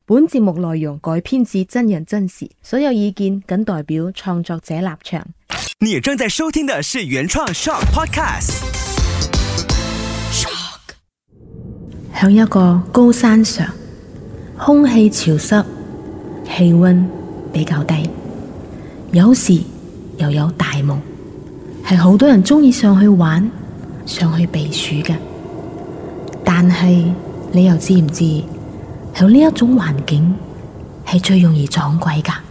本節目內容改編自真人真事，所有意見僅代表創作者立場。 你正在收聽的是原創 Shock Podcast。Shock。 響一個高山上，空氣潮濕，氣溫比較低，有時又有大霧，係好多人鍾意上去玩、上去避暑嘅。但係你又知唔知，響呢一種環境係最容易撞鬼噶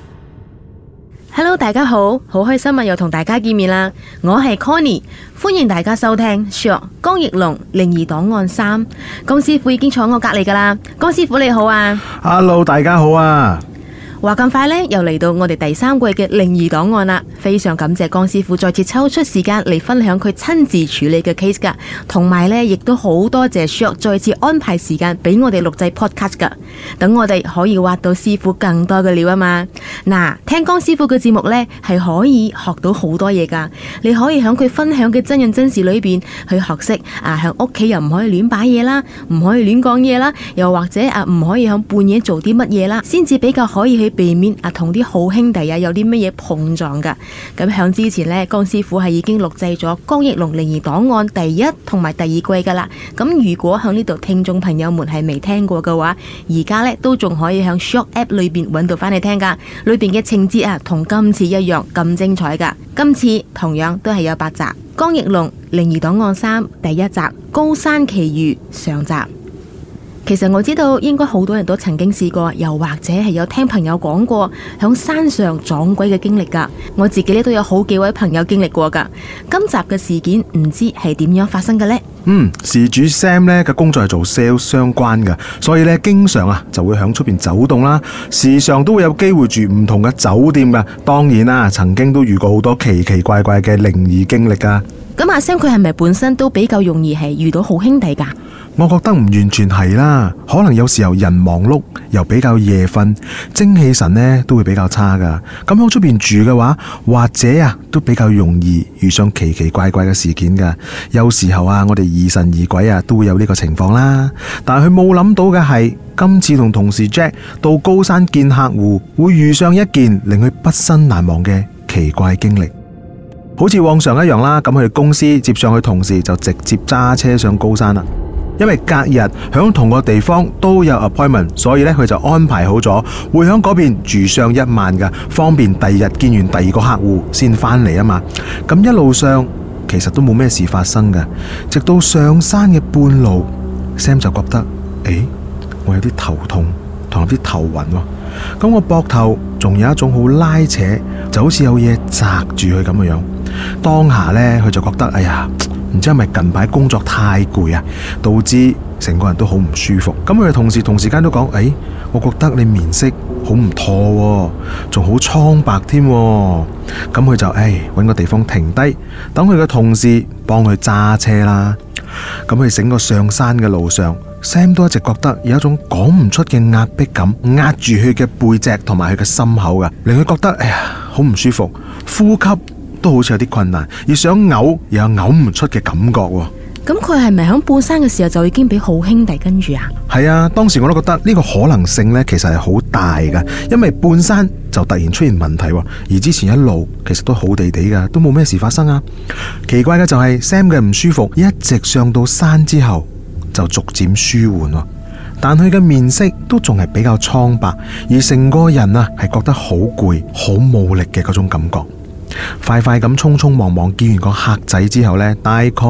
？Hello， 大家好，好開心啊，又同大家見面啦！我係 Connie， 歡迎大家收聽 Shock 江奕龍靈異檔案3。江師傅已經坐我隔籬噶啦，江師傅你好啊 ！Hello， 大家好啊！ 話咁快呢，又嚟到我哋第3季嘅靈異檔案啦！非常感謝江師傅再次抽出時間嚟分享佢親自處理嘅 case 噶，同埋呢亦都好多謝 Shock 再次安排時間俾我哋錄製 podcast 噶，等我哋可以挖到師傅更多嘅料啊嘛！嗱，聽江師傅嘅節目呢，係可以學到好多嘢噶，你可以響佢分享嘅真人真事裏邊去學識響屋企又唔可以亂擺嘢啦，唔可以亂講嘢啦，又或者唔可以響半夜做啲乜嘢啦，先至比較可以去避免同啲好兄弟有啲乜嘢碰撞噶。咁響之前呢，江師傅係已經錄製咗江奕龍靈異檔案第1同埋第2季噶啦。咁如果響呢度聽眾朋友們係未聽過嘅話，而家呢都仲可以響 Shock App 裏邊揾到翻嚟聽噶。裏邊嘅情節同今次一樣咁精彩噶。今次同樣都係有8集，江奕龍靈異檔案3第1集高山奇遇上集。其實我知道應該好多人都曾經試過，又或者係有聽朋友講過響山上撞鬼嘅經歷噶。我自己呢都有好幾位朋友經歷過噶。今集嘅事件唔知係點樣發生嘅呢？ 事主 Sam 呢嘅工作係做 sales 相關嘅，所以呢經常就會響出邊走動啦，時常都會有機會住唔同嘅酒店噶。當然啦，曾經都遇過好多奇奇怪怪嘅靈異經歷噶。 咁阿 Sam 佢係咪本身都比較容易係遇到好兄弟噶？ 我覺得唔完全係啦，可能有時候人忙碌又比較夜瞓，精氣神呢都會比較差噶。咁喺出邊住嘅話，或者都比較容易遇上奇奇怪怪嘅事件噶。有時候我哋疑神疑鬼都會有呢個情況啦。但係佢冇諗到嘅係，今次同同事 Jack 到高山見客戶，會遇上一件令佢畢生難忘嘅奇怪經歷。好似往常一樣啦，咁佢哋公司接上去同事就直接揸車上高山啦。因為隔日響同個地方都有 appointment， 所以佢就安排好咗會響嗰邊住上1晚噶，方便第二日見完第2個客戶先返嚟啊嘛。咁一路上其實都冇咩事發生噶，直到上山嘅半路 ，Sam 就覺得我有啲頭痛同有啲頭暈喎。咁我膊頭仲有一種好拉扯，就好似有嘢扎住佢咁嘅樣。當下呢，佢就覺得唔知係咪近排工作太攰導致成個人都好唔舒服。咁佢哋同事間都講，我覺得你面色好唔妥，仲好蒼白添。咁佢就搵個地方停低，等佢嘅同事幫佢揸車啦。咁佢整個上山嘅路上，Sam 都一直覺得有一種講唔出嘅壓迫感，壓住佢嘅背脊同埋佢嘅心口噶，令佢覺得好唔舒服，呼吸都好似有啲困難，而想嘔又有嘔唔出嘅感覺。 咁佢係咪響半山嘅時候就已經俾好兄弟跟住啊？ 係啊，當時我都覺得呢個可能性呢其實係好大噶，因為半山就突然出現問題，而之前一路其實都好地地噶，都冇咩事發生啊。奇怪嘅就係 Sam 嘅唔舒服一直上到山之後就逐漸舒緩，但佢嘅面色都仲係比較蒼白，而成個人係覺得好攰、好冇力嘅嗰種感覺。快快咁匆匆忙忙見完個客仔之後呢，大概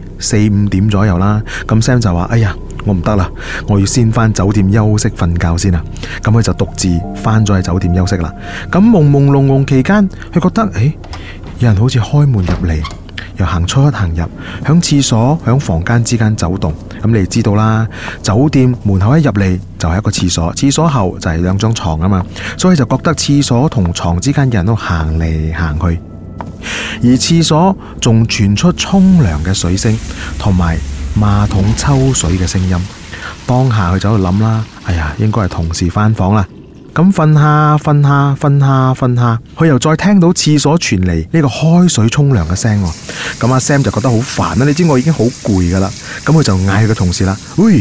4、5點左右啦。咁 Sam 就話：我唔得啦，我要先返酒店休息瞓覺先啦。咁佢就獨自返咗去酒店休息啦。咁朦朦朧朧期間，佢覺得有人好似開門入嚟，又行出行入，響廁所響房間之間走動。咁你知道啦，酒店門口一入嚟就係一個廁所，廁所後就係2張床啊嘛，所以就覺得廁所同床之間有人都行嚟行去，而廁所仲傳出沖涼嘅水聲同埋馬桶抽水嘅聲音。當下佢就喺度諗啦，應該係同事返房啦。咁瞓下，佢又再聽到廁所傳嚟呢個開水沖涼嘅聲。咁阿 Sam 就覺得好煩啦，你知我已經好攰噶啦。咁佢就嗌佢個同事啦：喂，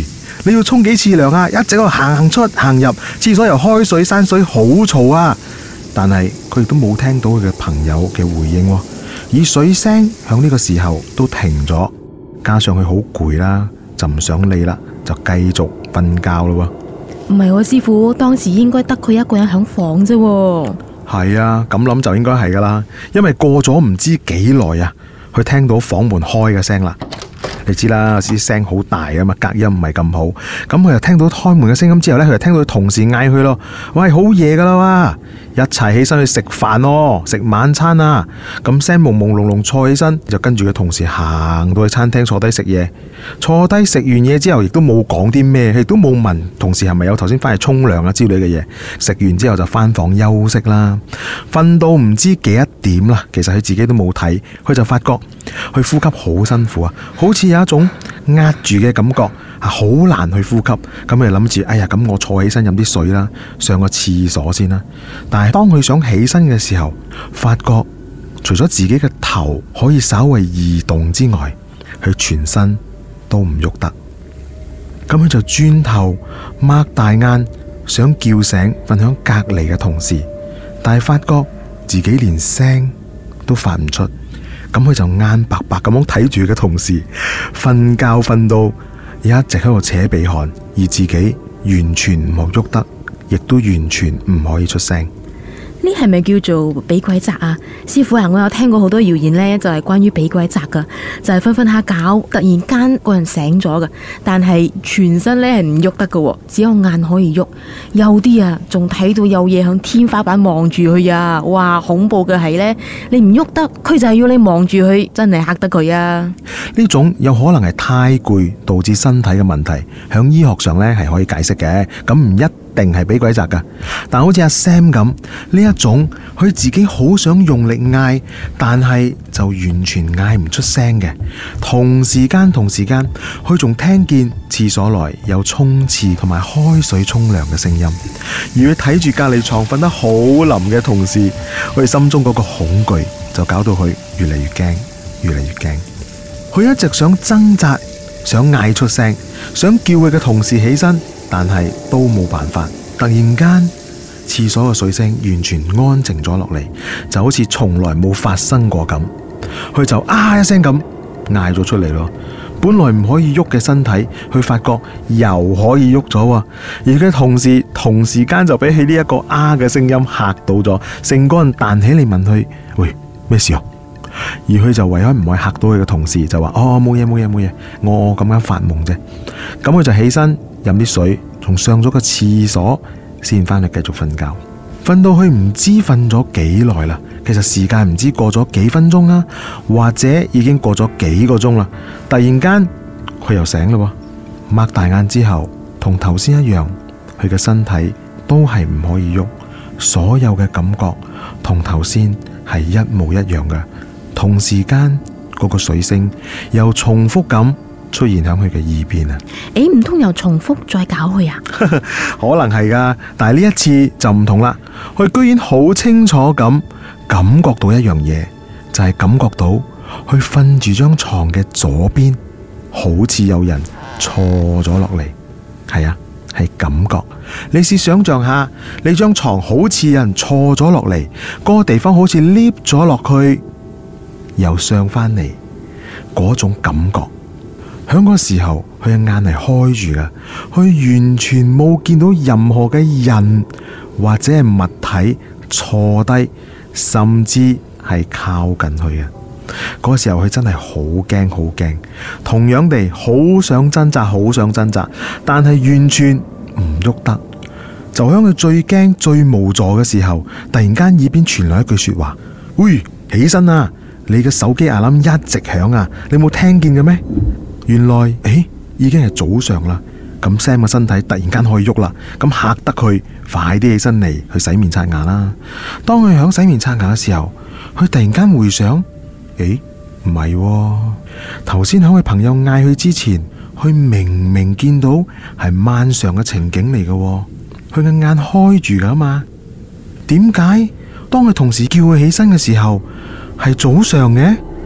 你要沖幾次涼啊？一直喺度行出行入，廁所又開水閂水，好嘈啊！但係佢亦都冇聽到佢嘅朋友嘅回應喎，而水聲響呢個時候都停咗，加上佢好攰啦，就唔想理啦，就繼續瞓覺咯。 唔係喎，師傅，當時應該得佢一個人響房啫。 係啊，咁諗就應該係噶啦，因為過咗唔知幾耐啊，佢聽到房門開嘅聲啦。你知啦，有啲聲好大啊嘛，隔音唔係咁好。咁佢又聽到開門嘅聲音之後呢，佢就聽到佢同事嗌佢咯：喂，好夜噶啦，一齊起身去食飯咯，食晚餐啊！咁聲朦朦朧朧坐起身，就跟住佢同事行到去餐廳坐低食嘢。坐低食完嘢之後，亦都冇講啲咩，亦都冇問同事係咪有頭先翻去沖涼啊之類嘅嘢。食完之後就翻房休息啦，瞓到唔知幾一點啦。其實佢自己都冇睇，佢就發覺佢呼吸好辛苦啊，好似有一種壓住嘅感覺，好難去呼吸。咁佢就諗住，哎呀，咁我坐起身飲啲水啦，上個廁所先啦。但係當佢想起身嘅時候，發覺除咗自己嘅頭可以稍微移動之外，佢全身都唔喐得。咁佢就轉頭擘大眼想叫醒瞓響隔籬嘅同事，但係發覺自己連聲都發唔出。咁佢就眼白白咁樣睇住嘅同事瞓覺瞓到一直喺度扯鼻鼾，而自己完全唔好喐得，亦都完全唔可以出聲。 呢係咪叫做俾鬼責啊？師傅啊，我有聽過好多謠言呢，就係關於俾鬼責噶，就係瞓瞓下覺，突然間個人醒咗噶，但係全身呢係唔喐得噶，只有眼可以喐。有啲啊，仲睇到有嘢響天花板望住佢啊！哇，恐怖嘅係呢，你唔喐得，佢就係要你望住佢，真係嚇得佢啊！ 呢種有可能係太攰導致身體嘅問題，響醫學上呢係可以解釋嘅，咁唔一定係俾鬼責噶。但好似阿 Sam 咁呢一種，佢自己好想用力嗌，但係就完全嗌唔出聲嘅。同時間，佢仲聽見廁所內有沖廁同埋開水沖涼嘅聲音，而佢睇住隔籬床瞓得好腍嘅同事，佢心中嗰個恐懼就搞到佢越嚟越驚，越嚟越驚。佢一直想掙扎，想嗌出聲，想叫佢嘅同事起身，但係都冇辦法。突然間，廁所嘅水聲完全安靜咗落嚟，就好似從來冇發生過咁。佢就一聲咁嗌咗出嚟咯。本來唔可以喐嘅身體，佢發覺又可以喐咗啊！而佢同事同時間就俾起呢一個嘅聲音嚇到咗，成個人彈起嚟問佢：喂，咩事啊？而佢就為咗唔可以嚇到佢嘅同事，就話：哦，冇嘢，我咁啱發夢啫。咁佢就起身飲啲水，仲上咗個廁所，先翻去繼續瞓覺。瞓到佢唔知瞓咗幾耐啦，其實時間唔知過咗幾分鐘啊，或者已經過咗幾個鐘啦。突然間佢又醒啦，擘大眼之後，同頭先一樣，佢嘅身體都係唔可以喐，所有嘅感覺同頭先係一模一樣嘅。同時間嗰個水聲又重複咁出現喺佢嘅耳邊啊！ 唔通又重複再搞佢啊？ 可能係噶，但係呢一次就唔同啦。佢居然好清楚咁感覺到一樣嘢，就係感覺到佢瞓住張床嘅左邊，好似有人坐咗落嚟。係啊，係感覺。你試想象下，你張床好似有人坐咗落嚟，嗰個地方好似 lift 咗落去，又上翻嚟，嗰種感覺。響嗰個時候，佢嘅眼係開住噶，佢完全冇見到任何嘅人或者係物體坐低，甚至係靠近佢嘅。嗰個時候，佢真係好驚，好驚。同樣地，好想掙扎，但係完全唔喐得。就響佢最驚、最無助嘅時候，突然間耳邊傳來一句說話：喂，起身啊！你嘅手機alarm一直響啊！你冇聽見嘅咩？原來已經係早上啦。咁 Sam 嘅身體突然間可以喐啦，咁嚇得佢快啲起身嚟去洗面刷牙啦。當佢響洗面刷牙嘅時候，佢突然間回想，唔係，頭先響佢朋友嗌佢之前，佢明明見到係晚上嘅情景嚟嘅，佢嘅眼開住噶嘛？點解當佢同事叫佢起身嘅時候係早上嘅？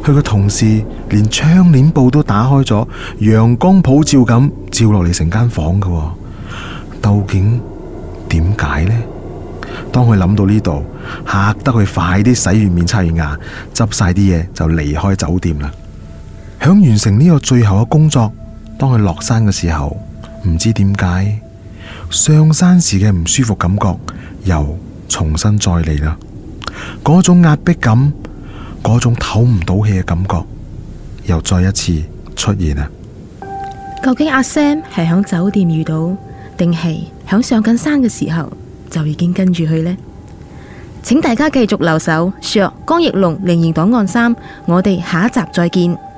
佢個同事連窗簾布都打開咗，陽光普照咁照落嚟成間房㗎喎。究竟點解呢？當佢諗到呢度，嚇得佢快啲洗完面刷完牙，執晒啲嘢就離開酒店啦。響完成呢個最後嘅工作，當佢落山嘅時候，唔知點解上山時嘅唔舒服感覺又重新再嚟啦。嗰種壓迫感，嗰種唞唔到氣嘅感覺又再一次出現啦。 究竟阿 Sam 係響酒店遇到，定係響上緊山嘅時候就已經跟住去呢？請大家繼續留守，Sherlock 江奕龍靈異檔案3，我哋下一集再見。